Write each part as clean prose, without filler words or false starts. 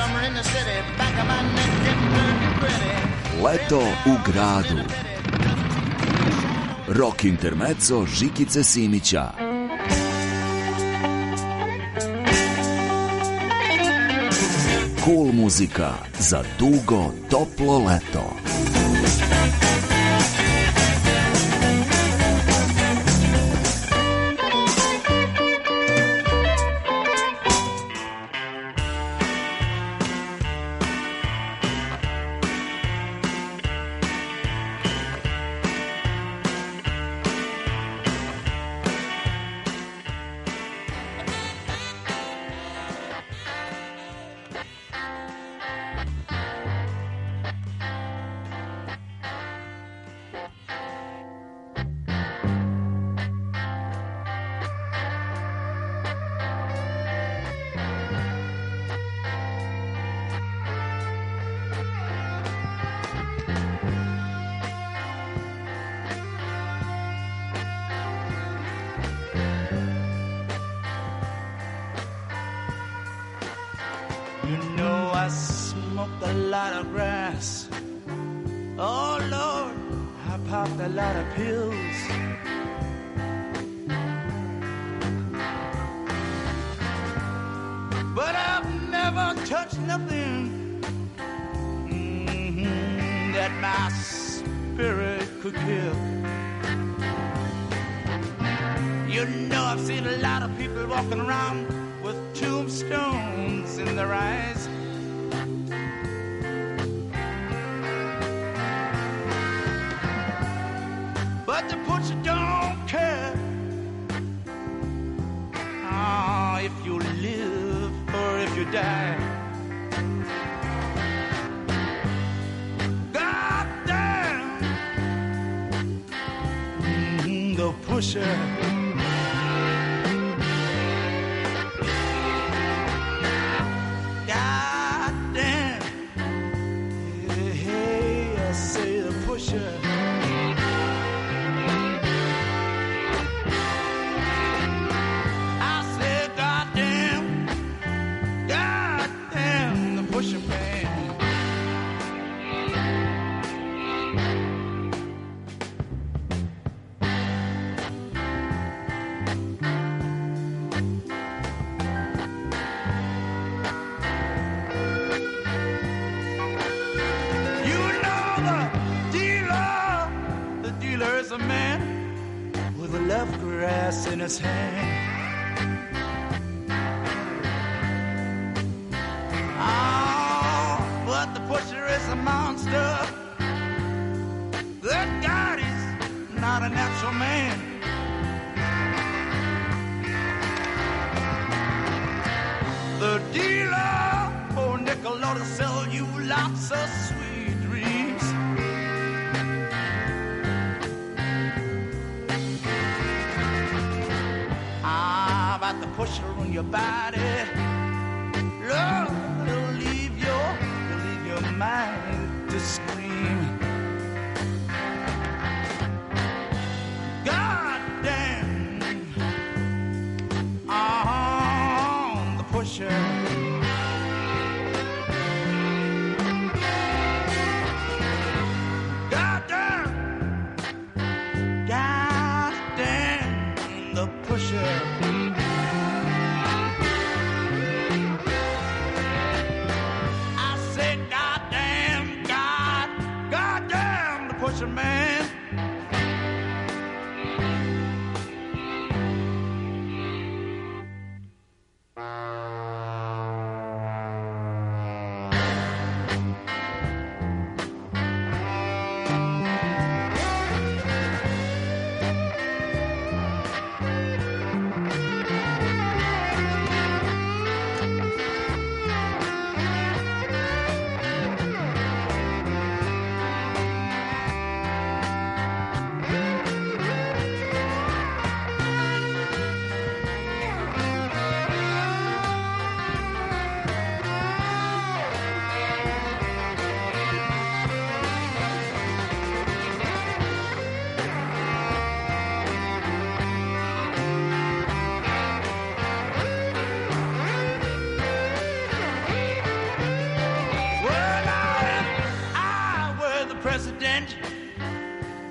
Leto u gradu. Rock intermezzo Žikice Simića. Cool muzika za dugo, toplo leto. You know I smoked a lot of grass. Oh Lord, I popped a lot of pills. But I've never touched nothing that my spirit could kill. You know I've seen a lot of people walking around with tombstones in their eyes. But the butcher don't care if you live or if you die. God damn, the pusher. In his hand. Oh, but the pusher is a monster. Good God, he's not a natural man. The dealer, oh nickel, ought to sell you lots of sweet dreams. About the pusher on your body, Lord, it'll leave your mind to scream. God damn, the pusher. God damn, the pusher. Man.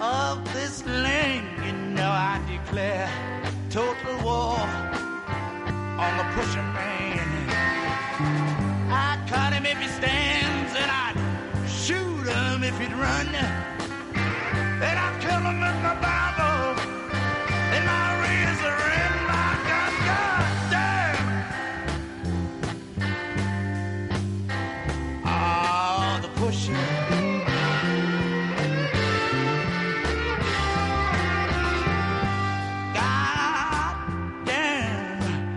of this land, you know I declare total war on the pusher man. I'd cut him if he stands, and I'd shoot him if he'd run, and I'd kill him with my Bible and my razor and my gun. God damn! Oh, the pusher. God damn!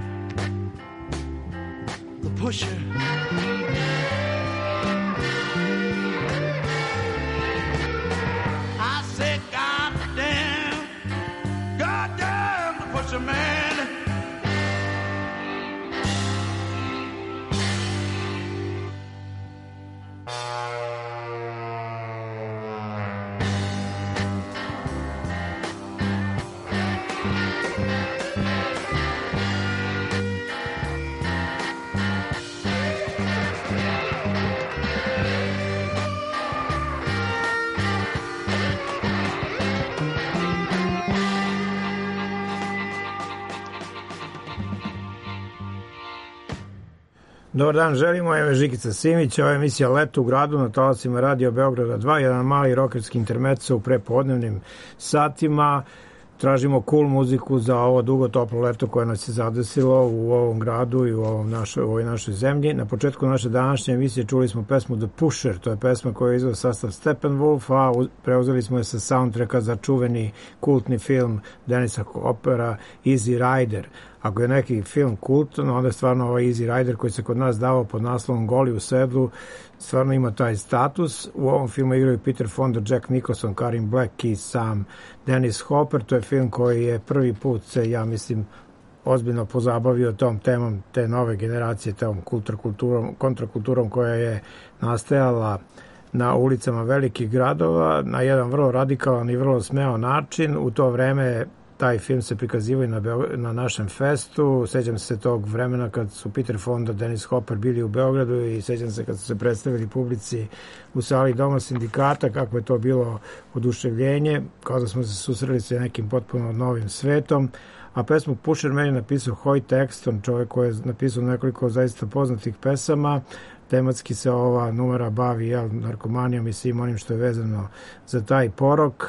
The pusher. I said, God damn, the pusher man. Dobar dan, želimo, ime Žikica Simić, ova emisija Leto u gradu na talasima Radio Beograda 2, jedan mali rokerski intermezzo u prepodnevnim satima. Tražimo cool muziku za ovo dugo toplo leto koje nas je zadesilo u ovom gradu i u ovoj našoj zemlji. Na početku naše današnje emisije čuli smo pesmu The Pusher, to je pesma koju je izveo sastav Steppenwolf, a preuzeli smo je sa soundtracka za čuveni kultni film Denisa Hoppera Easy Rider. Ako je neki film kultan, onda je stvarno ovaj Easy Rider koji se kod nas davao pod naslovom Goli u sedlu, stvarno ima taj status. U ovom filmu igraju Peter Fonda, Jack Nicholson, Karin Black i sam Dennis Hopper. To je film koji je prvi put se, ja mislim, ozbiljno pozabavio tom temom te nove generacije, tom kontrakulturom koja je nastajala na ulicama velikih gradova na jedan vrlo radikalan i vrlo smeo način. U to vreme taj film se prikazivao na našem festu. Sećam se tog vremena kad su Peter Fonda, Dennis Hopper bili u Beogradu i sećam se kad su se predstavili publici u sali Doma sindikata, kako je to bilo oduševljenje, kao da smo se susreli sa nekim potpuno novim svetom. A pesmu Pusher Man je napisao Hoyt Axton, čovjek koji je napisao nekoliko zaista poznatih pesama. Tematski se ova numera bavi narkomanijom i svim onim što je vezano za taj porok.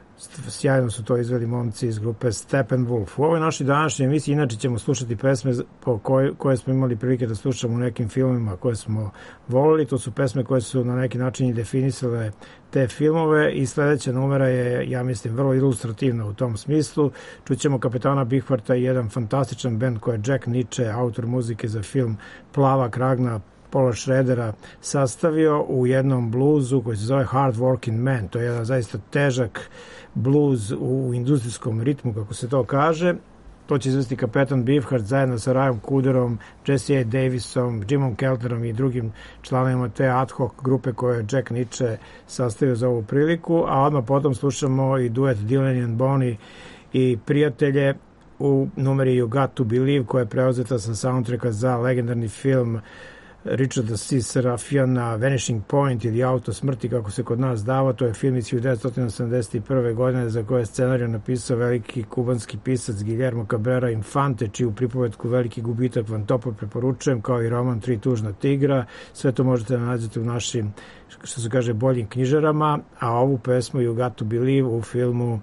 Sjajno su to izveli momci iz grupe Steppenwolf. U ovoj našoj današnjoj emisiji inače ćemo slušati pesme koje smo imali prilike da slušamo u nekim filmima koje smo volili. To su pesme koje su na neki način i definisale te filmove i sledeća numera je, ja mislim, vrlo ilustrativna u tom smislu. Čućemo Kapetana Bihvarta i jedan fantastičan bend koji je Jack Niche, autor muzike za film Plava kragna Paula Schroedera, sastavio u jednom bluzu koji se zove Hard Working Man. To je jedan zaista težak bluz u industrijskom ritmu, kako se to kaže. To će izvesti Kapetan Beefheart zajedno sa Ryan Cooderom, Jesse A. Davisom, Jimom Kelterom i drugim članovima te ad hoc grupe koje je Jack Niche sastavio za ovu priliku, a odmah potom slušamo i duet Dylan and Bonnie i Prijatelje u numeri You Got to Believe, koja je preuzeta sa soundtracka za legendarni film Richarda C. Serafiana Vanishing Point ili Auto smrti, kako se kod nas dava. To je film iz 1971. godine za koje je scenariju napisao veliki kubanski pisac Guillermo Cabrera Infante, čiju pripovetku Veliki gubitak vam toplo preporučujem, kao i roman Tri tužna tigra. Sve to možete da nađete u našim, što se kaže, boljim knjižarama, a ovu pesmu You Got to Believe u filmu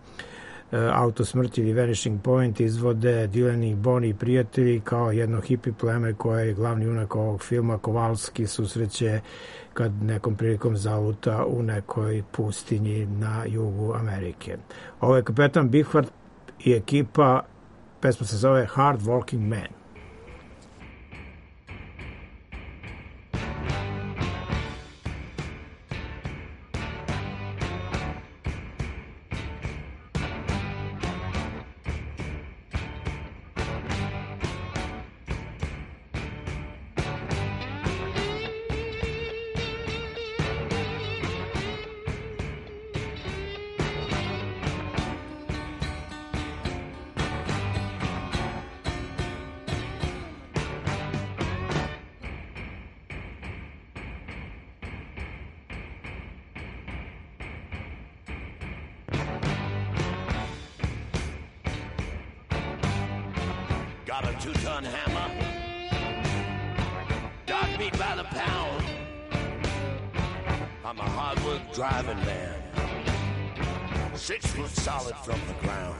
Auto smrti ili Vanishing Point izvode Dylan i Bonnie i Prijatelji, kao jedno hippie pleme koje je glavni junak ovog filma Kovalski susreće kad nekom prilikom zaluta u nekoj pustinji na jugu Amerike. Ovo je Kapetan Bihvart i ekipa, pesma se zove Hard Working Man. Got a 2-ton hammer, dog meat by the pound. I'm a hard work driving man, 6 foot solid from the ground.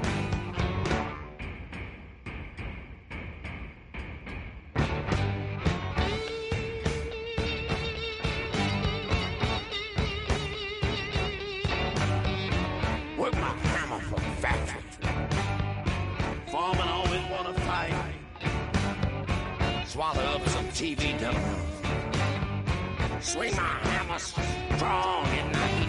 Work my hammer for the factory. Foreman always wanna fight. Swallow up some TV dumbbells. Swing my hammer strong at night.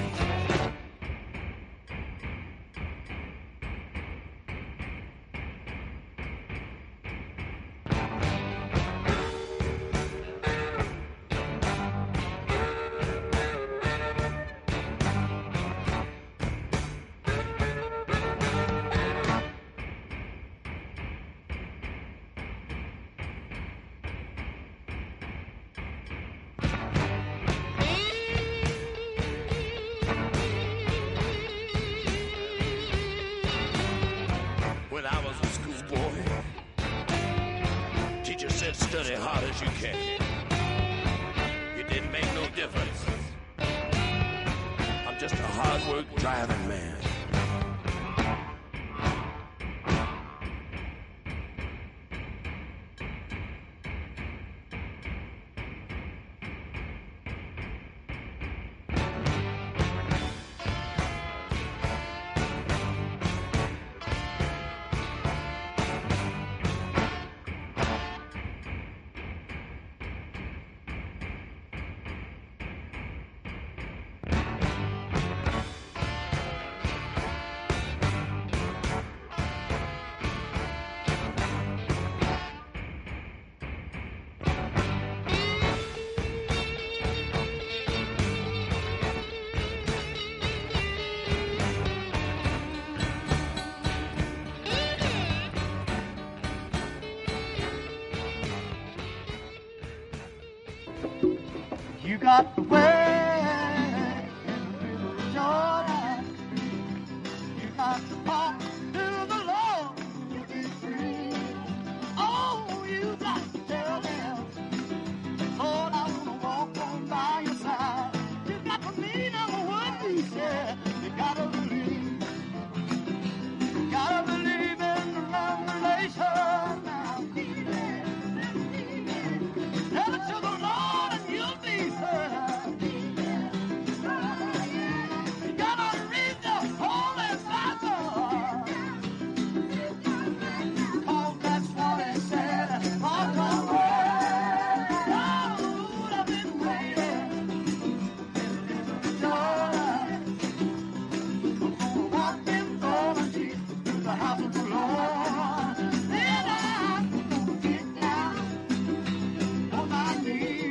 Study hard as you can. It didn't make no difference. I'm just a hard work driving man. You got the way in Jordan. You got to talk to the Lord to be free. Oh, you got to tell him, Lord, I want to walk on by your side. You got to mean every word you said. You got to believe. You got to believe in the revelation now. Tell it to the Lord and you'll be served. You gotta read the Holy Bible. Oh, that's what it said. Oh, come on. Oh, I've been waiting. Jordan. I'm gonna walk in Golden Sheep to the house of the Lord. Then I'm gonna get down on my knees.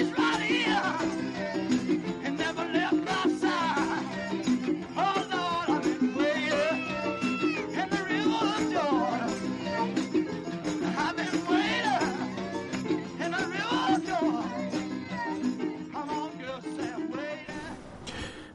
He's right here and never left my side. Oh Lord,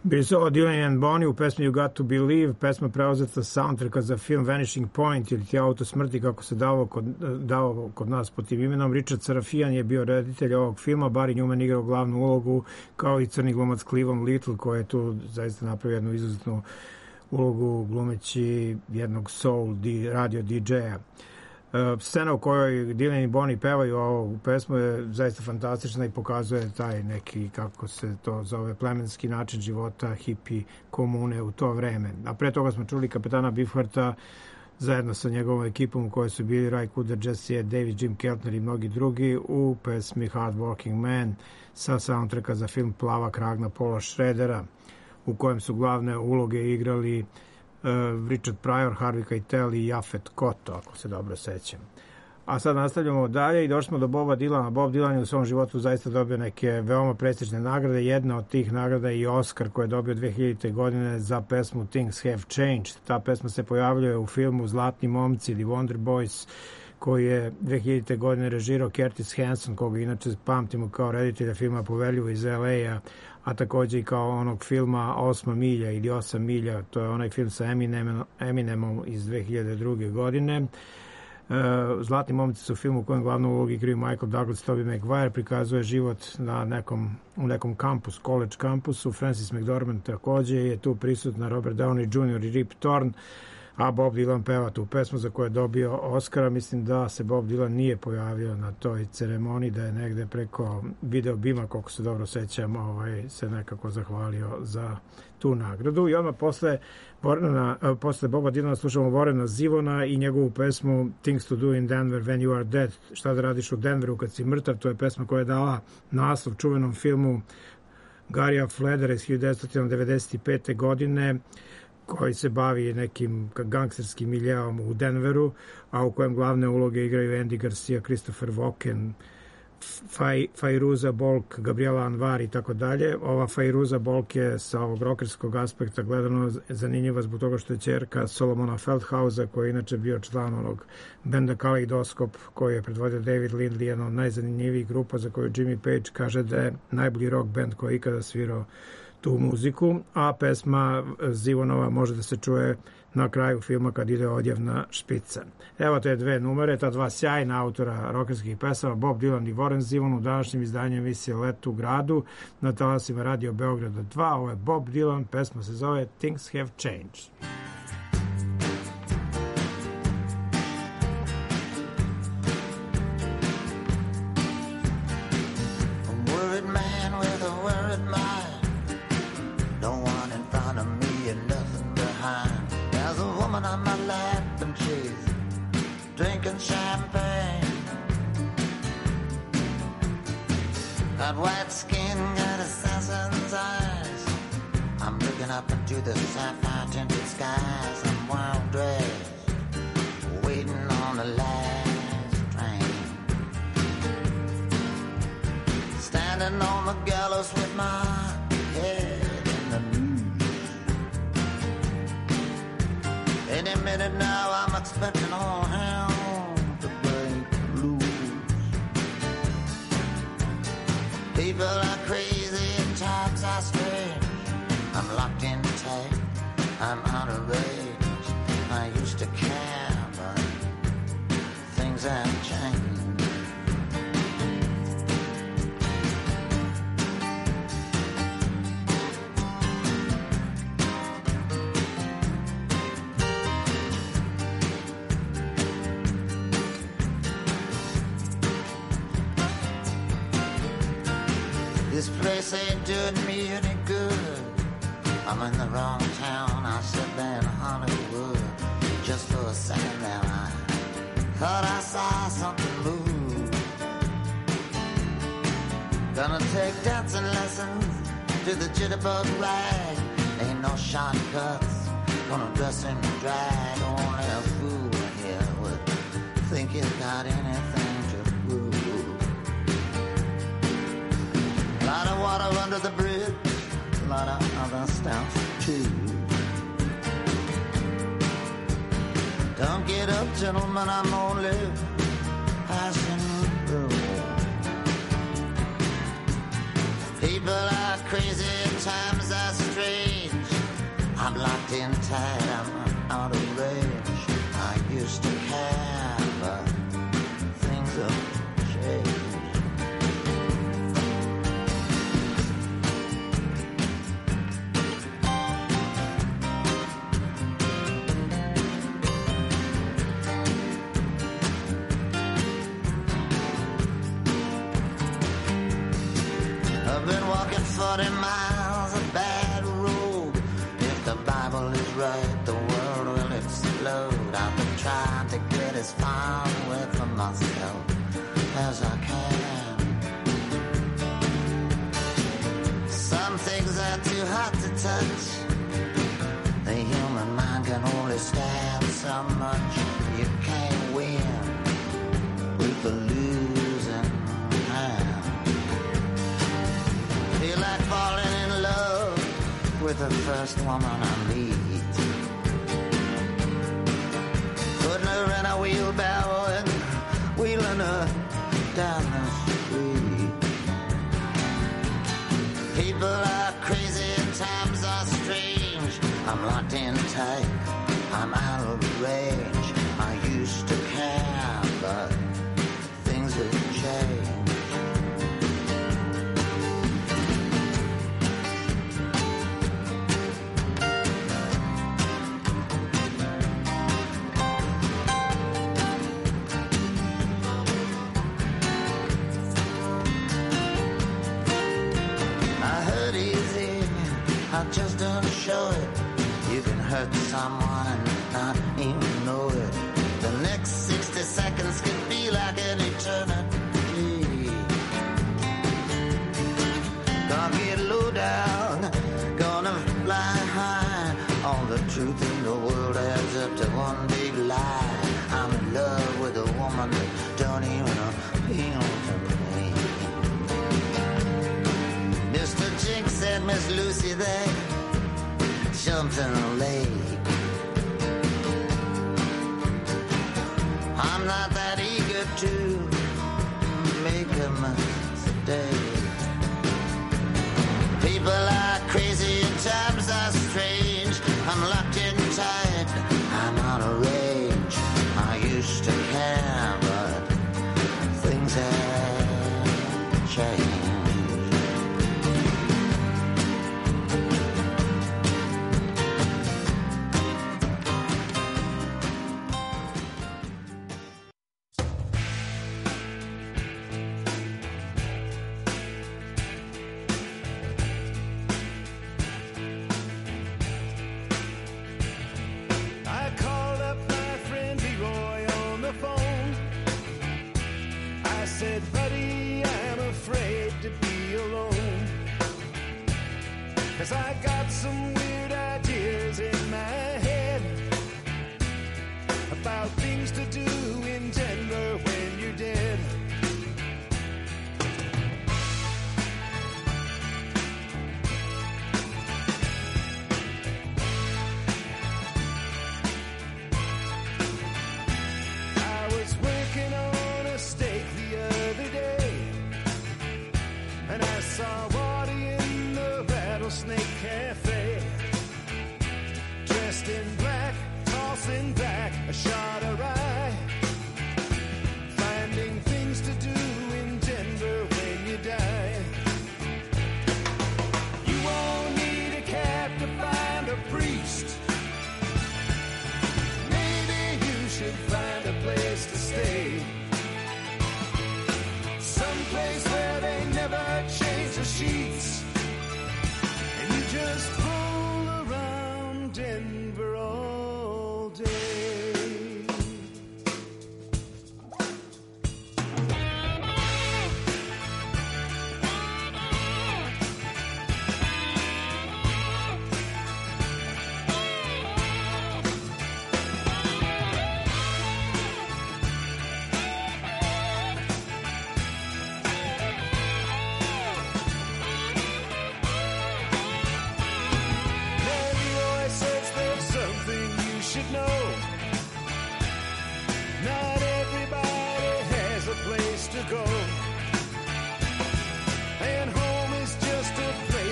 Bili su ovo Dylan and Bonnie u pesmi You Got to Believe, pesma preuzeta soundtracka za film Vanishing Point ili Ti auto smrti, kako se dao kod nas pod tim imenom. Richard Sarafian je bio reditelj ovog filma, Barry Newman igrao glavnu ulogu, kao i crni glumac Cleavon Little, koji je tu zaista napravio jednu izuzetnu ulogu glumeći jednog soul radio DJ-a. Scena u kojoj Dylan i Bonnie pevaju ovu pesmu je zaista fantastična i pokazuje taj neki, kako se to zove, plemenski način života hippie komune u to vreme. A pre toga smo čuli kapetana Beefhearta zajedno sa njegovom ekipom u kojoj su bili Ray Cooder, Jesse Davis, Jim Keltner i mnogi drugi u pesmi Hard Working Man sa soundtracka za film Plava kragna Paula Schroedera, u kojem su glavne uloge igrali Richard Pryor, Harvey Keitel i Japhet Kotto, ako se dobro sećam. A sad nastavljamo dalje i došli smo do Boba Dylana. Bob Dylan je u svom životu zaista dobio neke veoma prestižne nagrade. Jedna od tih nagrada je i Oscar koji je dobio 2000. godine za pesmu Things Have Changed. Ta pesma se pojavljuje u filmu Zlatni momci ili Wonder Boys, koji je 2000. godine režirao Curtis Hanson, koga inače pamtimo kao reditelja filma Poveljivo iz LA-a, a takođe i kao onog filma 8 milja ili 8 milja, to je onaj film sa Eminemom iz 2002. godine. Zlatni momci su film u kojem glavnu ulogu igraju Michael Douglas, Tobey Maguire, prikazuje život u nekom kampusu, college kampusu. Francis McDormand takođe je tu prisutna, Robert Downey Jr. i Rip Torn, a Bob Dylan peva tu pesmu za koju je dobio Oscara. Mislim da se Bob Dylan nije pojavio na toj ceremoniji, da je negde preko video bima, koliko se dobro sećam, se nekako zahvalio za tu nagradu. I odmah posle Boba Dylana slušamo Warrena Zevona i njegovu pesmu Things to do in Denver when you are dead, šta da radiš u Denveru kad si mrtav. To je pesma koja je dala naslov čuvenom filmu Garija Fledera iz 1995. godine, koji se bavi nekim gangsterskim miljeom u Denveru, a u kojem glavne uloge igraju Andy Garcia, Christopher Walken, Fairuza Balk, Gabriela Anwar i tako dalje. Ova Fairuza Balk je sa ovog rokerskog aspekta gledano zanimljiva zbog toga što je ćerka Solomona Feldhausa, koji je inače bio član onog benda Kaleidoskop koji je predvodio David Lindley, jedna od najzanimljivijih grupa za koju Jimmy Page kaže da je najbolji rock band koji je ikada svirao tu muziku, a pesma Zevonova može da se čuje na kraju filma kad ide odjevna špica. Evo te dve numere, ta dva sjajna autora rokerskih pesama, Bob Dylan i Warren Zevon, u današnjem izdanju emisije Let u gradu na talasima Radio Beograda 2. Ovo je Bob Dylan, pesma se zove Things Have Changed. On my lap and she's drinking champagne. Got white skin, got assassin's eyes. I'm looking up into the sapphire tinted skies. I'm wild dressed, waiting on the last train. Standing on the gallows with my head in the news. Any minute now I'm expecting all hell to break loose. People are crazy and times are strange. I'm locked in tight, I'm out of range. I used to care, but things have changed. This place ain't doing me any good. I'm in the wrong town. I sit there in Hollywood. Just for a second there I thought I saw something move. Gonna take dancing lessons to the jitterbug rag. Ain't no shortcuts. Gonna dress in drag. Only a fool here would think he's got anything to prove. A lot of water under the bridge, a lot of other stuff too. Don't get up, gentlemen, I'm only passing through. People are crazy, times are strange. I'm locked in tight, I'm out of range. I used to care, but things have changed. I've been walking 40 miles a bad road. If the Bible is right, the world will explode. I've been trying to get as far away from myself as I can. Some things are too hot to touch. The human mind can only stand so much. You can't win with the losing hand. Feel like falling in love with the first woman I meet. Putting her in a wheelbarrow and wheeling her down the street. People are crazy and times are strange. I'm locked in tight, I'm out of range. I used to care, but things have changed. I just don't show it. You can hurt someone and not even know it. The next 60 seconds could be like an eternity. Gonna get low down, gonna fly high. All the truth in the world adds up to one big lie. I'm in love with a woman that don't even appeal to me. Mr. Jinx and Miss Lucy, they jumped in the lake. I'm not that eager to make a mistake. People are crazy and times are strange. I'm locked in tight, I'm out of range. I used to care, but things have changed. Just roll around Denver all day.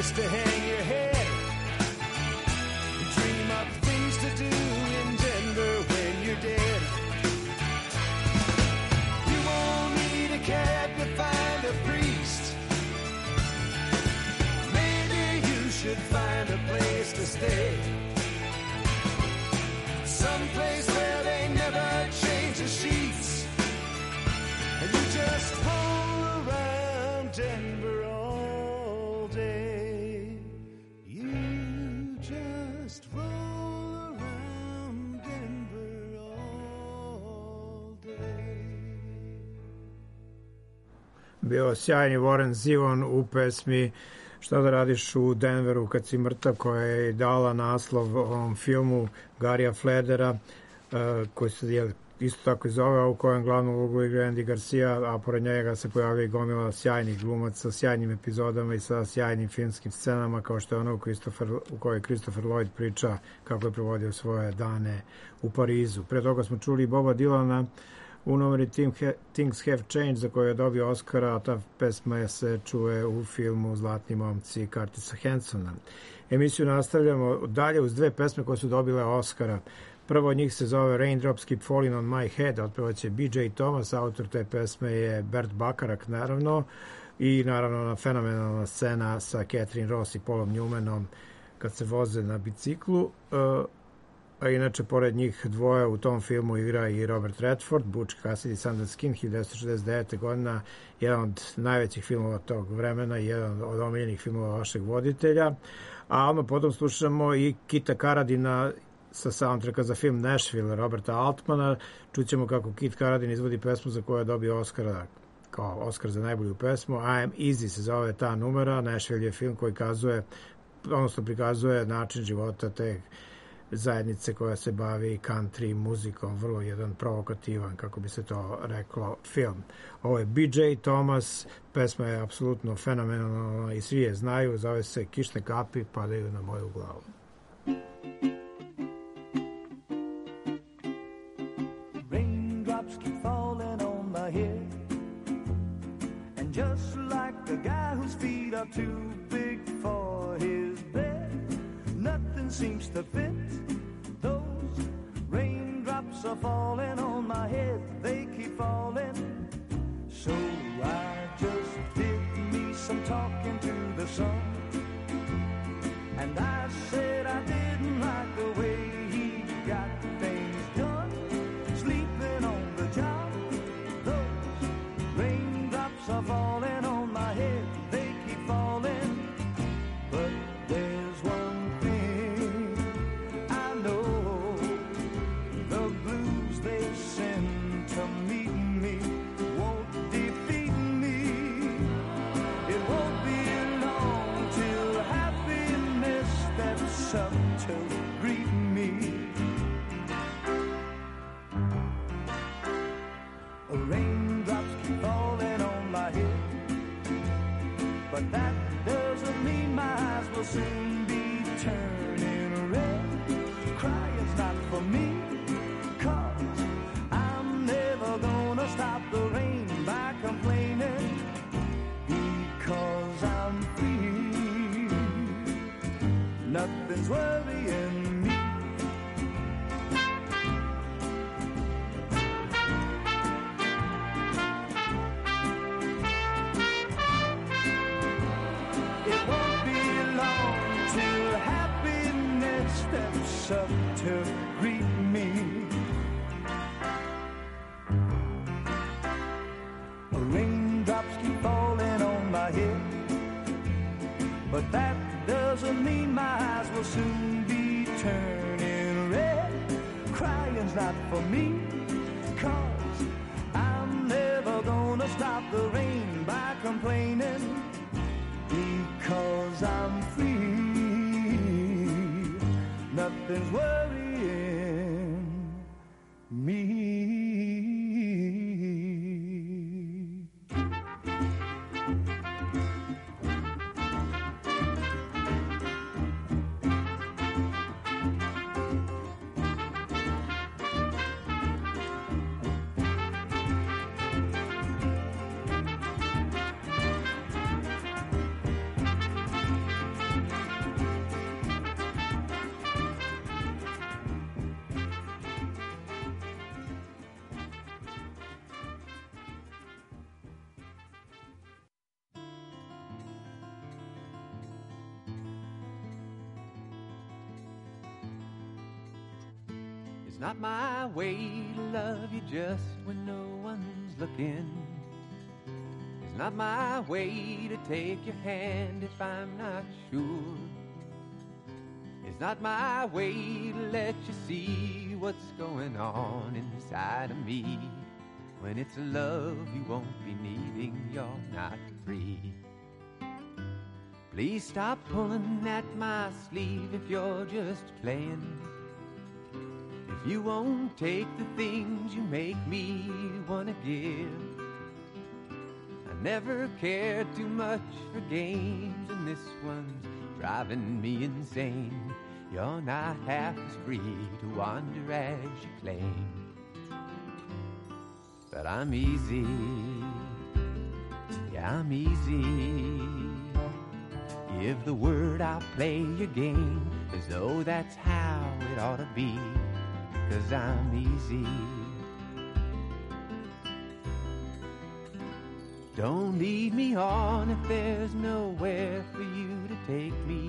place to hang your head. Dream up things to do in Denver when you're dead. You won't need a cab to find a priest. Maybe you should find a place to stay. Someplace where they never change the sheets. And you just roll around Denver all day. You just roll around Denver all day. Bio sjajni Warren Zevon u pesmi Šta da radiš u Denveru kad si mrtav, koja je dala naslov ovom filmu Garija Fledera, koji se isto tako i zove, u kojem glavnu ulogu igra Andy Garcia, a pored njega se pojavlja i gomila sjajnih glumaca sa sjajnim epizodama i sa sjajnim filmskim scenama, kao što je ono u kojoj Christopher Lloyd priča kako je provodio svoje dane u Parizu. Pre toga smo čuli Boba Dylana u numeri Things Have Changed, za koju je dobio Oscara, a ta pesma se čuje u filmu Zlatni momci Curtisa Hansona. Emisiju nastavljamo dalje uz dve pesme koje su dobile Oscara. Prvo od njih se zove Raindrops Keep Falling on My Head, otpevaće B.J. Thomas, autor te pesme je Bert Bacharach, naravno, i naravno fenomenalna scena sa Catherine Ross i Paulom Newmanom kad se voze na biciklu. A inače, pored njih dvoje u tom filmu igra i Robert Redford, Butch Cassidy Sundance Kid, 1969. godina, jedan od najvećih filmova tog vremena i jedan od omiljenih filmova vašeg voditelja. A ono potom slušamo i Kita Karadina sa soundtracka za film Nashville, Roberta Altmana. Čućemo kako Kit Karadin izvodi pesmu za koju je dobio Oscara, kao Oscar za najbolju pesmu. I Am Easy se zove ta numera. Nashville je film koji prikazuje način života te zajednice koja se bavi country muzikom, vrlo jedan provokativan, kako bi se to reklo, film. Ovo je B.J. Thomas, pesma je apsolutno fenomenalna i svi je znaju, zove se Kišne kapi padaju na moju glavu. Raindrops keep falling on my head, and just like the guy whose feet are too big for his bed, nothing seems to fit. Those raindrops are falling on my head, they keep falling. So I just did me some talking to the sun, and I said I didn't like the way he got things done, sleeping on the job. Those raindrops are falling on my head, they keep falling. But there's one thing I know, the blues they send to meet me won't defeat me. It won't be long till happiness steps up to greet me. Raindrops keep falling on my head, but that doesn't mean my eyes will soon be turning red. Crying's not for me, 'cause I'm never gonna stop the rain by complaining, because I'm free. Nothing's worrying me. It won't be long till happiness steps up to greet me. Raindrops keep falling on my head, but that doesn't mean my eyes will soon be turning red. Crying's not for me, 'cause I'm never gonna stop the rain by complaining, because I'm free. Nothing's worrying me. not my way to love you just when no one's looking. It's not my way to take your hand if I'm not sure. It's not my way to let you see what's going on inside of me. When it's love you won't be needing, you're not free. Please stop pulling at my sleeve if you're just playing. If you won't take the things you make me wanna give. I never cared too much for games, and this one's driving me insane. You're not half as free to wander as you claim. But I'm easy, yeah, I'm easy. Give the word, I'll play your game as though that's how it ought to be. 'Cause I'm easy. Don't lead me on if there's nowhere for you to take me.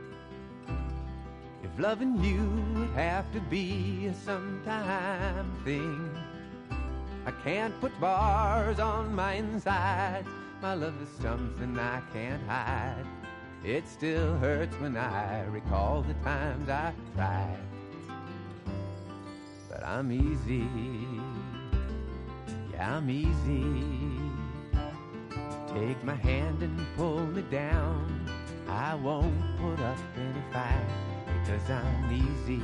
If loving you would have to be a sometime thing, I can't put bars on my insides. My love is something I can't hide. It still hurts when I recall the times I've tried. But I'm easy, yeah, I'm easy. Take my hand and pull me down. I won't put up any fight, because I'm easy.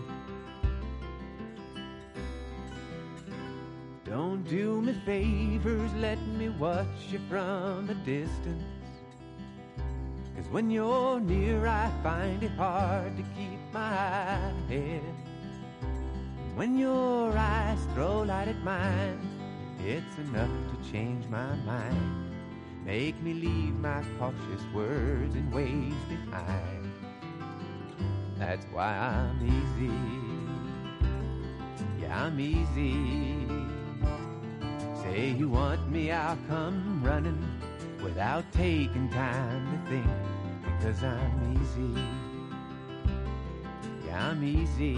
Don't do me favors, let me watch you from a distance. 'Cause when you're near I find it hard to keep my head. When your eyes throw light at mine, it's enough to change my mind. Make me leave my cautious words and ways behind. That's why I'm easy, yeah, I'm easy. Say you want me, I'll come running without taking time to think. Because I'm easy, yeah, I'm easy.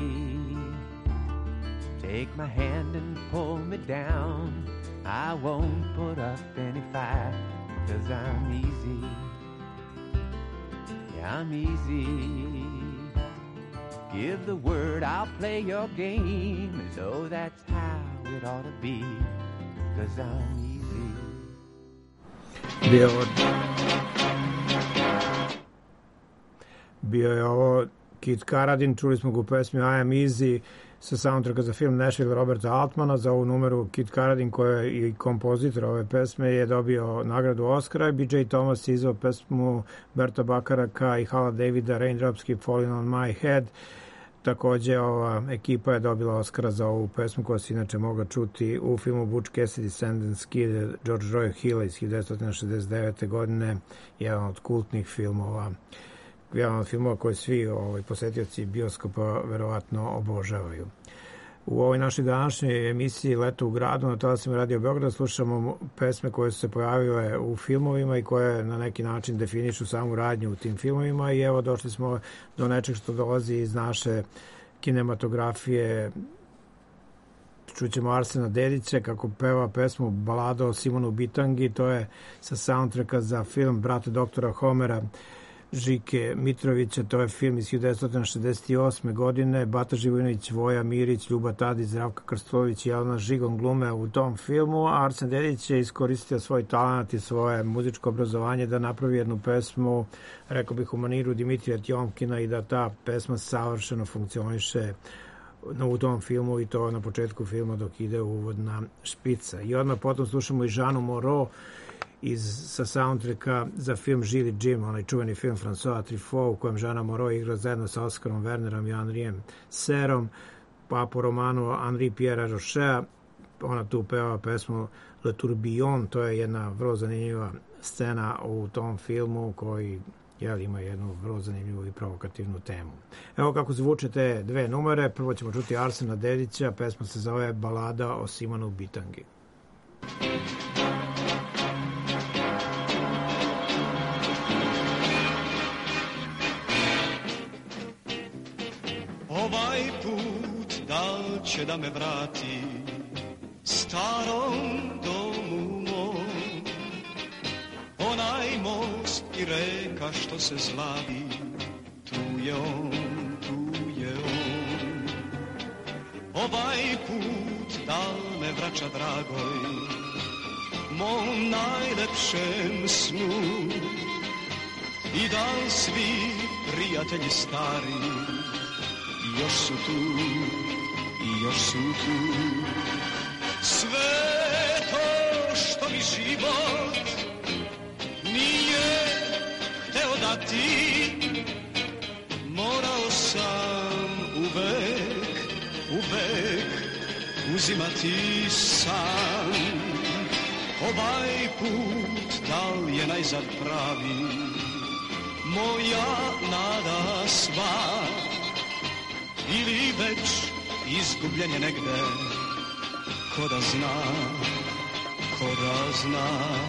Take my hand and pull me down. I won't put up any fight, because I'm easy, yeah, I'm easy. Give the word, I'll play your game as though that's how it ought to be, because I'm easy. Bio je ovo Kit Karadin, čuli smo ga u pesmi I Am Easy sa soundtracka za film Nashville Roberta Altmana. Za ovu numeru Kit Karadin, koja je i kompozitor ove pesme, je dobio nagradu Oscara. B.J. Thomas je izveo pesmu Berta Bakaraka i Hala Davida Raindrops Keep Falling on My Head. Takođe, ova ekipa je dobila Oscara za ovu pesmu koja se inače mogla čuti u filmu Butch Cassidy Sundance Kid George Roy Hilla iz 1969. godine, jedan od kultnih filmova, jedan od filmova koje svi posetioci bioskopa verovatno obožavaju. U ovoj našoj današnjoj emisiji Leto u gradu na talasima Radio Beograd slušamo pesme koje su se pojavile u filmovima i koje na neki način definišu samu radnju u tim filmovima, i evo došli smo do nečeg što dolazi iz naše kinematografije. Čućemo Arsena Dedića kako peva pesmu Balada o Simonu Bitangi. To je sa soundtracka za film Brat doktora Homera Žike Mitrovića. To je film iz 1968. godine. Bata Živojinović, Voja Mirić, Ljuba Tadić, Zdravka Krstović i Jelena Žigon glume u tom filmu. Arsen Dedić je iskoristio svoj talent i svoje muzičko obrazovanje da napravi jednu pesmu, rekao bih, u maniru Dimitrija Tjomkina, i da ta pesma savršeno funkcioniše u tom filmu, i to na početku filma dok ide uvodna špica. I odmah potom slušamo i Žanu Moreau sa soundtracka za film Žili Jim, onaj čuveni film François Truffaut u kojem Žana Moreau igra zajedno sa Oskarom Wernerom i Henrijem Serom, pa po romanu Henri Pierre Rochea. Ona tu peva pesmu Le Tourbillon. To je jedna vrlo zanimljiva scena u tom filmu koji ima jednu vrlo zanimljivu i provokativnu temu. Evo kako zvuče te dve numere. Prvo ćemo čuti Arsena Dedića, pesma se zove Balada o Simonu Bitangi. Ovaj put da li će da me vrati starom domu mom. Onaj most i reka što se zlavi, tu je on, tu je on. Ovaj put da li me vraća dragoj, mom najlepšem snu, i da li svi prijatelji stari još su tu, i još su tu. Sve to što mi život nije hteo dati, morao sam uvek, uvek uzimati sam. Ovaj put da li je najzad pravi, moja nada sva, ili već izgubljen je negde, ko da zna, ko da zna.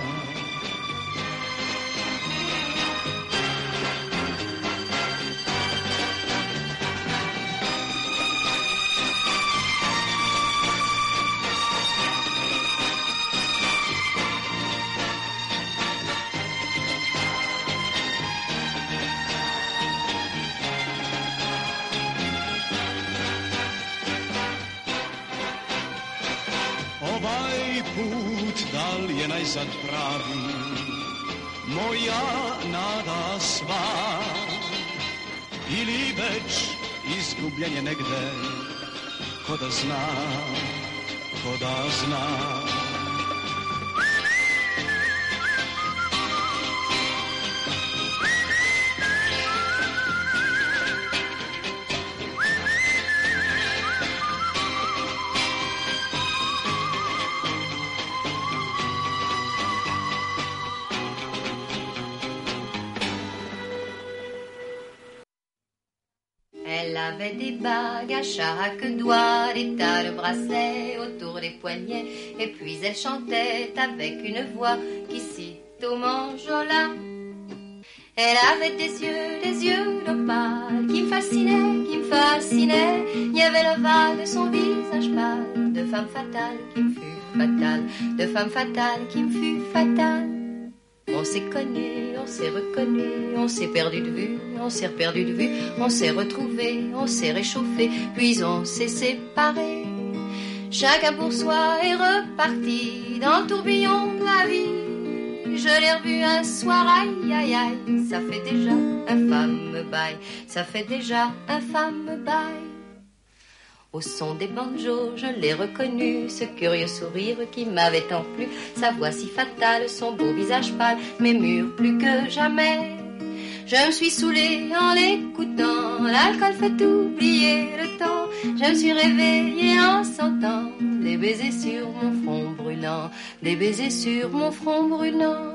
Da li je najzad pravi, moja nada sva, ili već izgubljen je negde, ko da zna, ko da zna. Elle avait des bagues à chaque doigt, des tas de bracelets autour des poignets, et puis elle chantait avec une voix qui cite au manjola. Elle avait des yeux d'opale qui me fascinaient, il y avait l'ovale de son visage pâle, de femme fatale qui me fut fatale, de femme fatale qui me fut fatale. On s'est connus, on s'est reconnus, on s'est perdu de vue, on s'est perdu de vue, on s'est retrouvés, on s'est réchauffés, puis on s'est séparés. Chacun pour soi est reparti dans le tourbillon de la vie. Je l'ai revu un soir, aïe aïe aïe, ça fait déjà un fameux bail, ça fait déjà un fameux bail. Au son des banjos, je l'ai reconnu, ce curieux sourire qui m'avait tant plu, sa voix si fatale, son beau visage pâle, m'émure plus que jamais. Je me suis saoulée en l'écoutant, l'alcool fait oublier le temps. Je me suis réveillée en sentant des baisers sur mon front brûlant, des baisers sur mon front brûlant.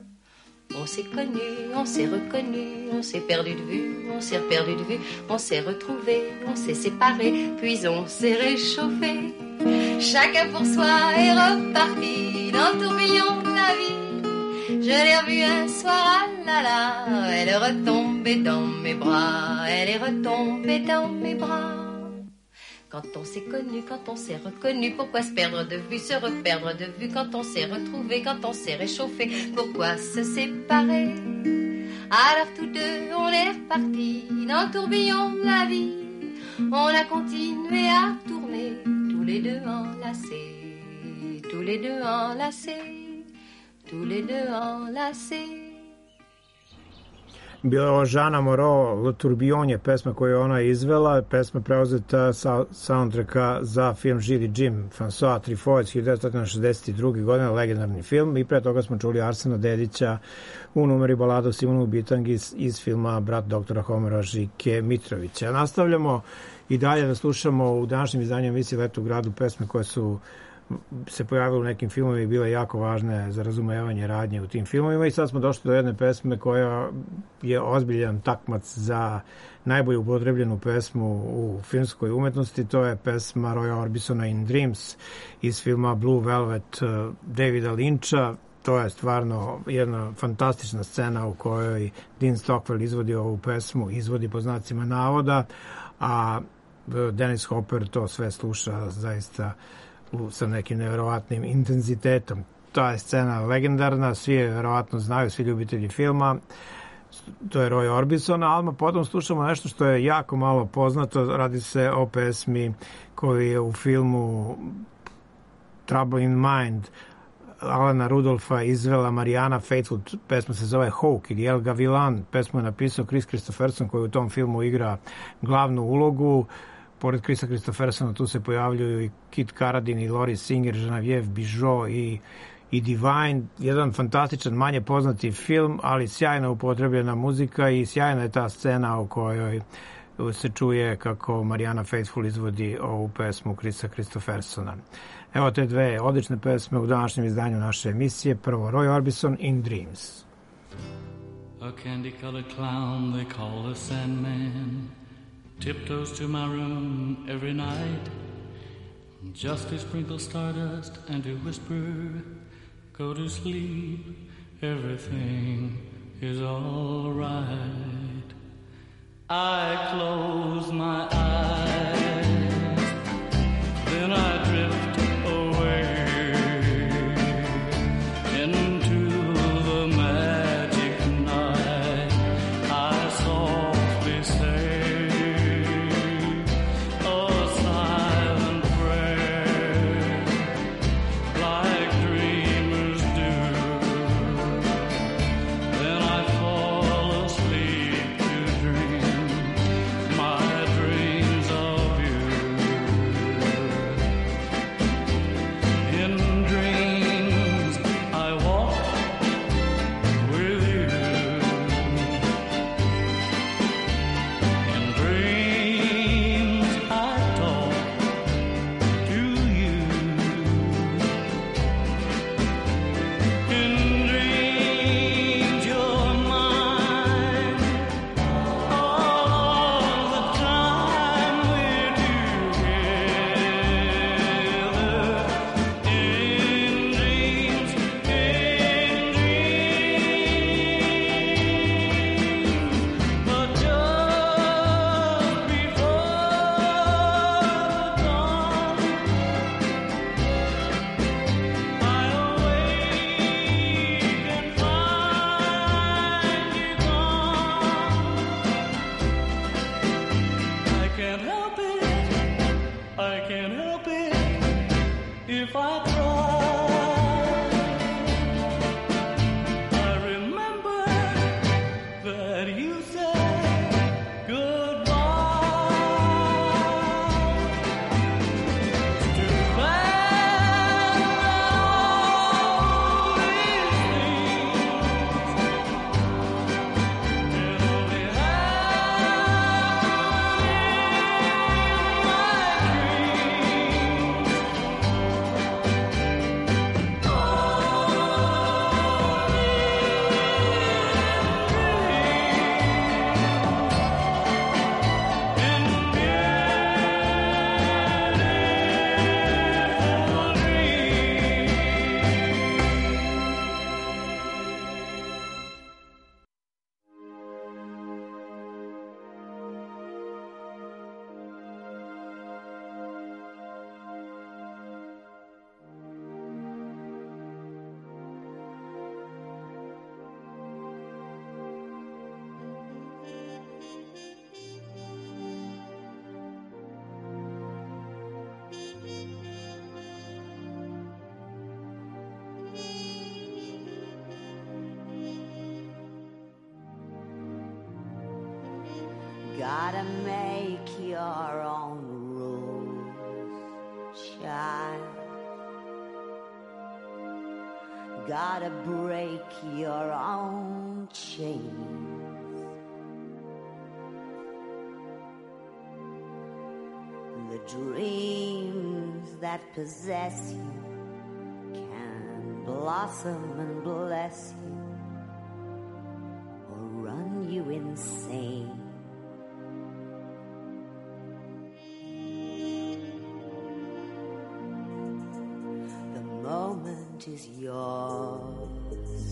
On s'est connus, on s'est reconnus, on s'est perdu de vue, on s'est perdu de vue, on s'est retrouvés, on s'est séparés, puis on s'est réchauffés. Chacun pour soi est reparti dans le tourbillon de la vie. Je l'ai revue un soir, ah là là, elle est retombée dans mes bras, elle est retombée dans mes bras. Quand on s'est connu, quand on s'est reconnu, pourquoi se perdre de vue, se reperdre de vue? Quand on s'est retrouvé, quand on s'est réchauffé, pourquoi se séparer? Alors tous deux, on est repartis dans le tourbillon de la vie. On a continué à tourner, tous les deux enlacés, tous les deux enlacés, tous les deux enlacés. Bila je ovo Žana Moreau, Le Tourbillon je pesma koju ona izvela, pesma preuzeta sa soundtracka za film Žili Jim François Truffaut 1962. godine, legendarni film, i pre toga smo čuli Arsena Dedića u numeri balada o Simonu Bitangi iz filma Brat doktora Homera Žike Mitrovića. Nastavljamo i dalje da slušamo u današnjem izdanju emisije Leto u gradu pesme koje su se pojavile u nekim filmovima i bile jako važne za razumevanje radnje u tim filmovima, i sad smo došli do jedne pesme koja je ozbiljan takmac za najbolju upotrebljenu pesmu u filmskoj umetnosti. To je pesma Roya Orbisona In Dreams iz filma Blue Velvet Davida Lyncha. To je stvarno jedna fantastična scena u kojoj Dean Stockwell izvodi ovu pesmu, izvodi po znacima navoda, a Dennis Hopper to sve sluša zaista sa nekim nevjerovatnim intenzitetom. Ta je scena legendarna, svi je verovatno znaju, svi ljubitelji filma. To je Roy Orbison, a potom slušamo nešto što je jako malo poznato. Radi se o pesmi koji je u filmu Trouble in Mind Alana Rudolfa izvela Mariana Faithfull. Pesma se zove Hawk ili El Gavilan. Pesmu je napisao Chris Christopherson koji u tom filmu igra glavnu ulogu. Pored Chrisa Christophersona tu se pojavljuju i Kit Carradine i Lori Singer, Genevieve Bijou i Divine. Jedan fantastičan, manje poznati film, ali sjajno upotrebljena muzika i sjajna je ta scena u kojoj se čuje kako Mariana Faithfull izvodi ovu pesmu Chrisa Christophersona. Evo te dve odlične pesme u današnjem izdanju naše emisije. Prvo Roy Orbison, In Dreams. A candy-colored clown they call the Sandman tiptoes to my room every night just to sprinkle stardust and to whisper, go to sleep, everything is all right. I close my eyes, then I drift away into the magic night. I softly say a silent prayer like dreamers do. Then I fall asleep to dream my dreams of you. In dreams I walk with you. In dreams I talk to you. In dreams you're mine all the time we're together. In dreams, but just before the dawn, I awake and find you gone. I can't help it, I can't help it if I try. I remember that you said goodbye. It's too bad all these things can only happen in my dreams. Gotta make your own rules, child. Gotta break your own chains. The dreams that possess you can blossom and bless you or run you insane. The moment is yours,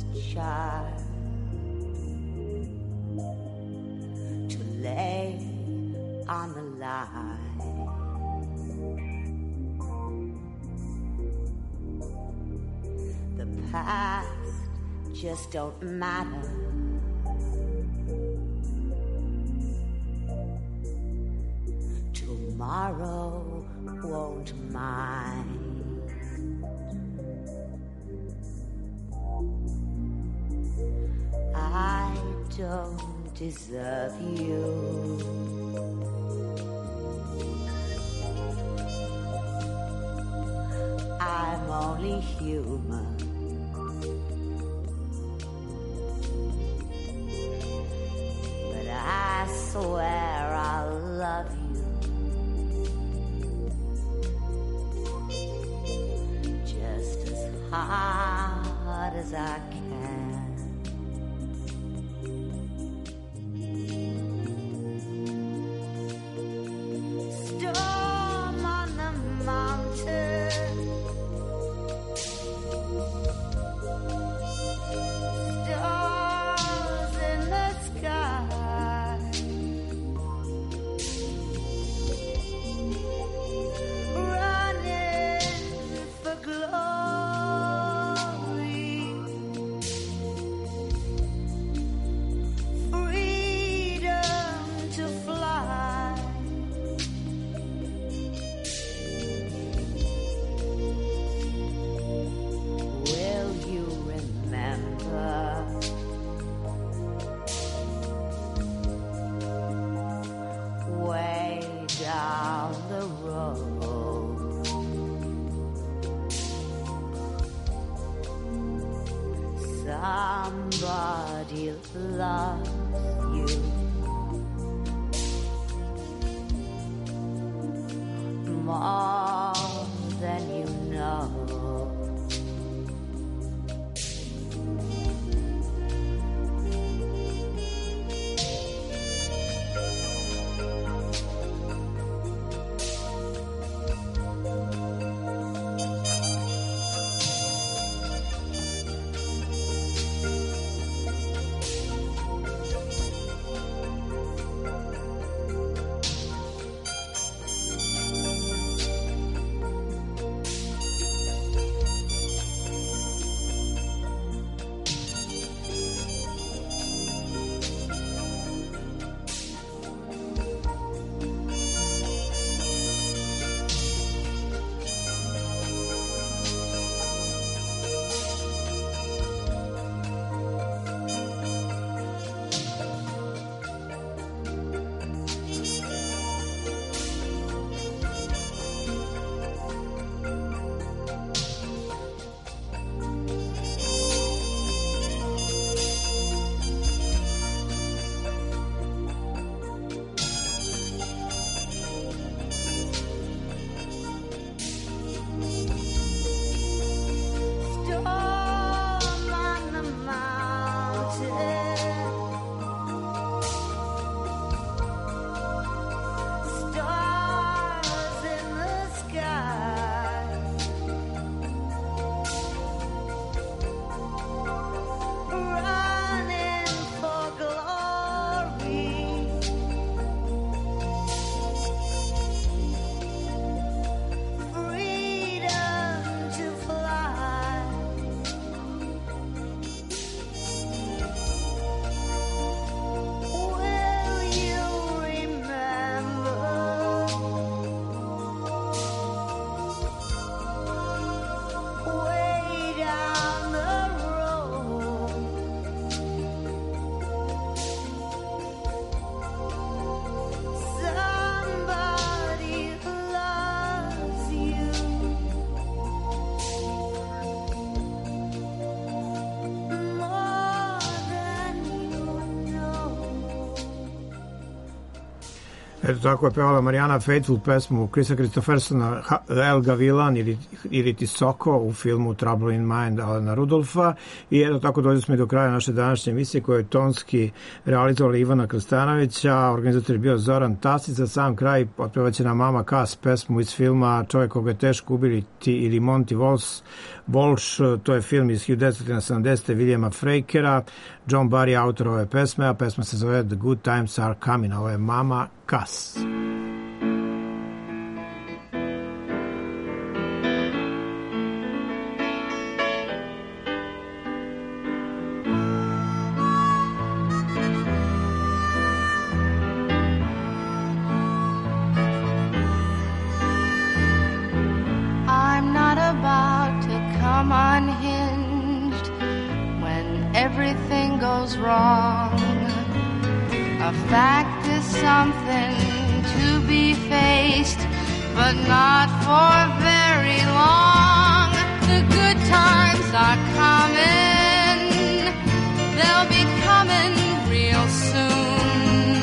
child, to lay on the line. The past just don't matter. Tomorrow won't mind. I don't deserve you. I'm only human. But I swear I'll love you just as hard as I can. Storm on the mountain, stars in the sky, running for glory, freedom to fly. Will you remember way down the road? Somebody loves you more than you know. Storm on the mountain, stars in the sky, running for glory, freedom to fly. Will you remember way down the road? Somebody loves you more than you know. Eto, tako je pevala Marijana Faithfull pesmu Chrisa Christophersona El Gavilan ili Ti Soko u filmu Trouble in Mind Alana Rudolfa. I eto, tako dođe smo i do kraja naše današnje emisije koje je tonski realizovala Ivana Krstanovića. Organizator je bio Zoran Tasić. Za sam kraj otpevaće nam Mama Cass pesmu iz filma Čovjek koga je teško ubili ili Monty Walsh. To je film iz 1970. Williama Frakera. John Barry autor ove pesme, a pesma se zove The Good Times Are Coming. Ovo je Mama Cass. I'm not about to come unhinged when everything goes wrong. A fact is something to be faced, but not for very long. The good times are coming, they'll be coming real soon.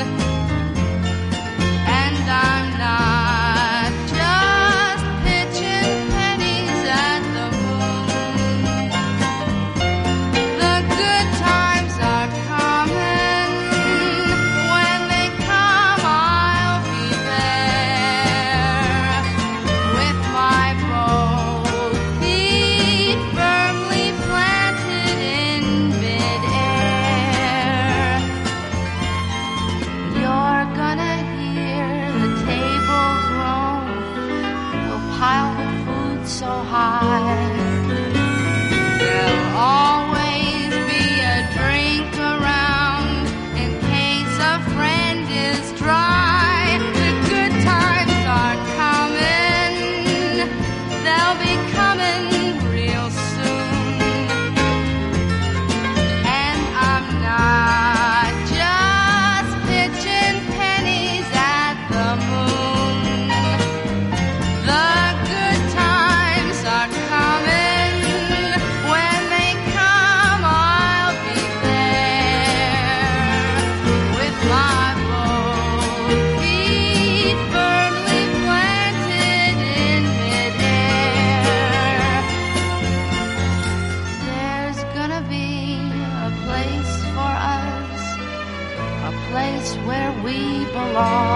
And I'm not just pitching pennies at the moon. The good times are coming. When they come, I'll be there with my both feet firmly planted in midair. You're gonna hear the table groan. We'll pile the food so high. There'll always be a drink around in case a friend is dry. The good times are coming. They'll be coming real soon. And I'm not just pitching pennies at the moon. The good times are coming. When they come, I'll be there with my both feet firmly planted in midair. There's gonna be a place for us, a place where we belong.